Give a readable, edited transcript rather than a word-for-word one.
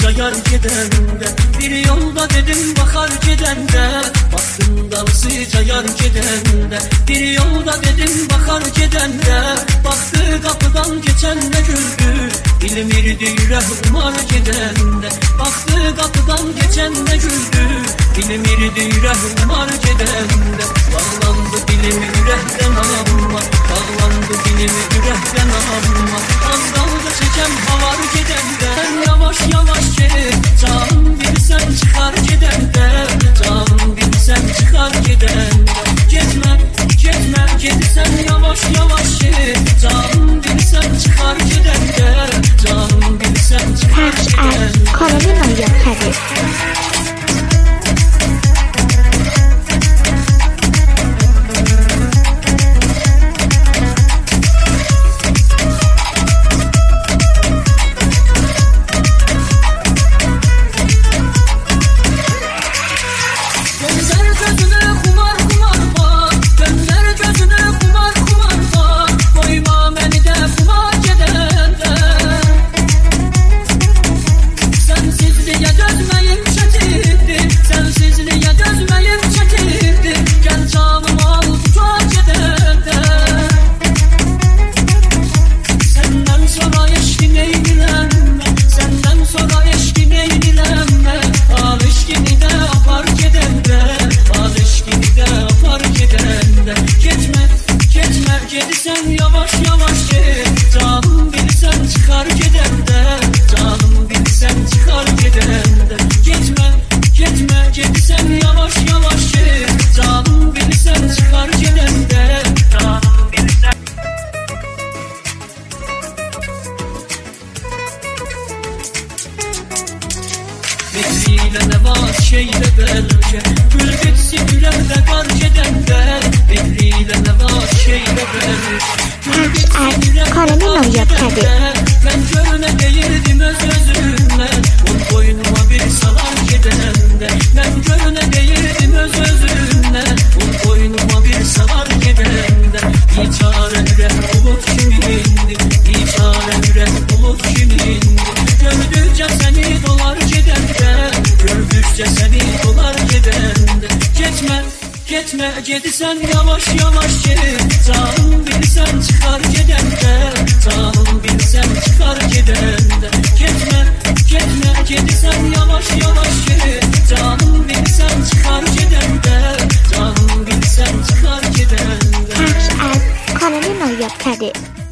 cayar gedende. Bir yolda dedim bakar gedende, baktım dalsı cayar gedende. Bir yolda dedim bakar gedende, baktı kapıdan geçen de güldü. Bilmirdi yürek umar gedende, baktı kapıdan geçen de güldü. Bilmirdi yürek umar gedende. Bağlandı dilim yürekten alma, bağlandı dilim yürekten alma. Az dalga çeken havar gedende. Yavaş yavaş gel canım, bilsen çıkar gedende. Canım bilsen çıkar gedende. Gitme gitme gitsen yavaş yavaş gel canım, bilsen çıkar gedende. Canım bilsen çıkar gedende. Karolina Yapari. Bekliyle ne var şeyde belki, gül bitsin yürekte kar gedende. Bekliyle ne var şeyde belki, gül bitsin yürekte kar gedende. Ben görüne değirdim öz özümle, on boynuma bir salar gedende. Ben görüne değirdim öz özümle, on boynuma bir salar gedende. İçare yürek bulut kimindi, İçare yürek bulut kimindi. Gördükçe seni dolar gedende, gördükçe seni dolar gedende. Gitme gitme gidsen yavaş yavaş gel canım, bilsen çıkar gedende. Canım bilsen çıkar gedende. Gitme gitme gidsen yavaş yavaş gel canım, bilsen çıkar gedende. Canım bilsen çıkar gedende. Karolina Yapari.